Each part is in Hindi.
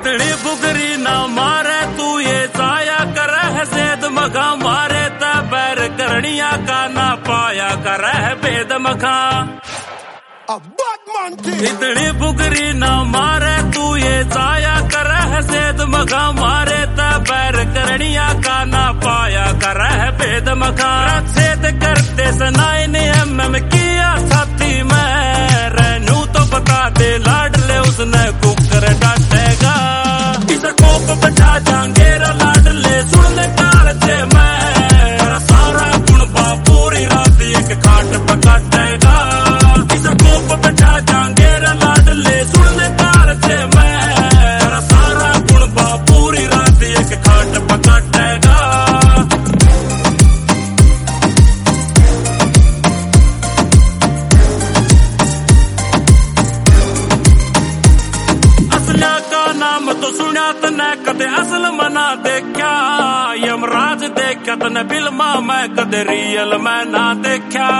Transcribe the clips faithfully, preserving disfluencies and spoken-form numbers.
इतनी बुगरी ना मारे तू ये जाया कर है सेद मखा मारे ता बैर करनिया का ना पाया कर है भेद मखा। इतनी बुगरी ना मारे तू ये जाया कर है सेद मखा मारे ता बैर करनिया का ना पाया कर है भेद मखा। सेद करते सनाई ने एम किया साथी मैं रहनू तो बता दे लाडले उसने कुकर डांटेगा। इधर कोप बैठा जांगेरा लाडले सुनने काल से मैं सारा गुणबा पूरी रात एक खाट पकाटेगा। इधर कोप बैठा जांगेरा लाडले सुनने काल से मैं सारा गुणबा पूरी रात एक खाट पकाटेगा। असलिया का नाम तो सुना तने कदे असल मना देखा। यमराज देखा तने फिल्मा मैं कदे रियल मैं ना देखा।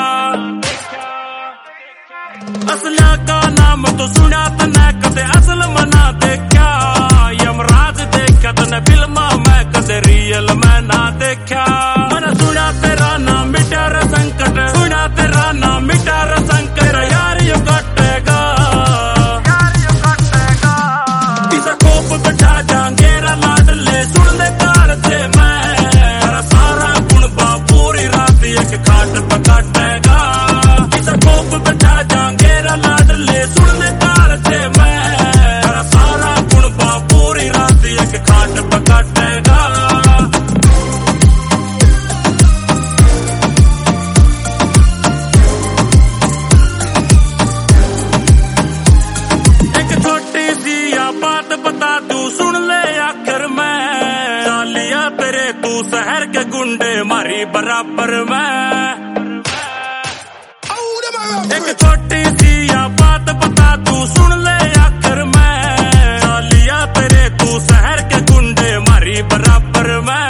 असलिया का नाम तो सुना तने कदे असल मना देखा। यमराज देखा तने फिल्मा मैं कदे रियल मैं ना देखा। मैंने सुना तेरा नाम मिटा रे संकट सुना तेरा नाम मिटा रे संकट यार यो कटेगा इसे कोप बैठा जांगेरा लाडले सुन ले कार से मैं सारा गुणबा पूरी रात एक खाट पकाटेगा। इसे कोप बैठा जांगेरा लाडले सुन ले कार से मैं सारा गुणबा पूरी रात एक खाट पकाटेगा। एक छोटी सी बात बता तू सुन ले आखिर मैं डालिया तेरे तू शहर के गुंडे मारी बराबर में। एक छोटी सी बात बता तू सुन ले आखिर मैं डालिया तेरे तू शहर के गुंडे मारी बराबर में।